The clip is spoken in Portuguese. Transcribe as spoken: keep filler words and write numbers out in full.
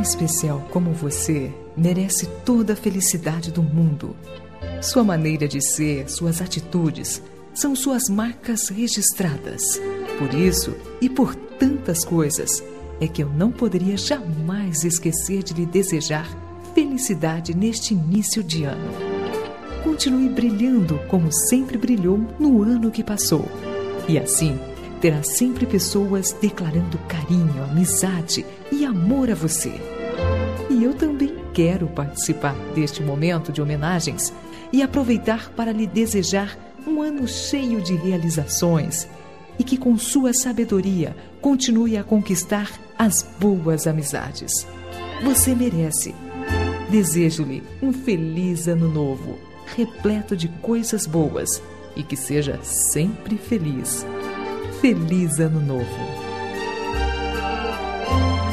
especial como você merece toda a felicidade do mundo. Sua maneira de ser, suas atitudes, são suas marcas registradas. Por isso, e por tantas coisas, é que eu não poderia jamais esquecer de lhe desejar felicidade neste início de ano. Continue brilhando como sempre brilhou no ano que passou. E assim, terá sempre pessoas declarando carinho, amizade e amor a você. E eu também quero participar deste momento de homenagens e aproveitar para lhe desejar um ano cheio de realizações e que com sua sabedoria continue a conquistar as boas amizades. Você merece. Desejo-lhe um feliz ano novo, repleto de coisas boas e que seja sempre feliz. Feliz Ano Novo!